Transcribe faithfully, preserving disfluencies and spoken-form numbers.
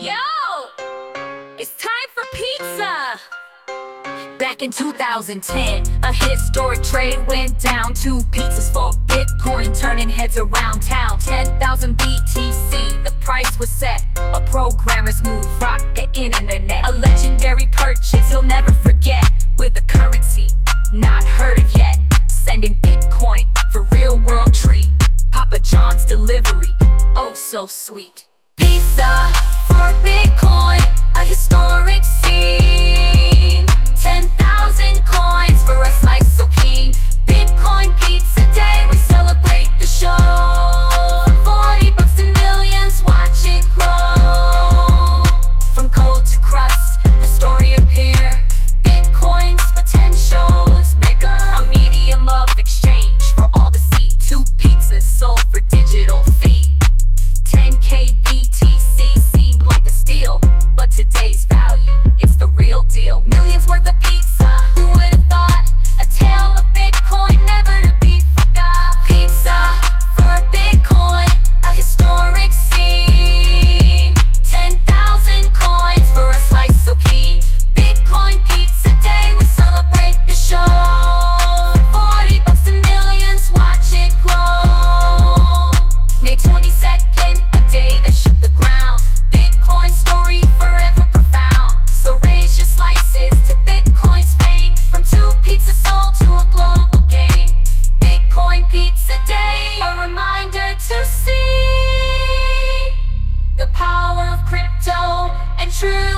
Yo! It's time for pizza! Back in two thousand ten, a historic trade went down. Two pizzas for Bitcoin, turning heads around town. ten thousand B T C, the price was set. A programmer's move rocked the internet. A legendary purchase he'll never forget. With a currency not heard of yet. Sending Bitcoin for real world treat. Papa John's delivery, oh so sweet. Pizza for Bitcoin, a historic scene. Ten thousand coins for a slice so keen. Bitcoin Pizza Day, we celebrate the show. Forty bucks and millions, watch it grow. From cold to crust, the story appear. Bitcoin's potential is bigger. A medium of exchange for all to see. Two pizzas sold for digital fee. ten K B T C seemed like a steal, but today's value, it's the real deal. Millions worth of pizza, who would've thought? A tale of Bitcoin never to be forgot. Pizza for Bitcoin, a historic scene. Ten thousand coins for a slice so keen. Bitcoin Pizza Day, we celebrate the show. Forty bucks and millions, watch it grow. May twenty-second, a day that shook the ground. Bitcoin story forever profound. So raise your slices to Bitcoin's fame. From two pizzas sold to a global game. Bitcoin Pizza Day, a reminder to see the power of crypto and truth.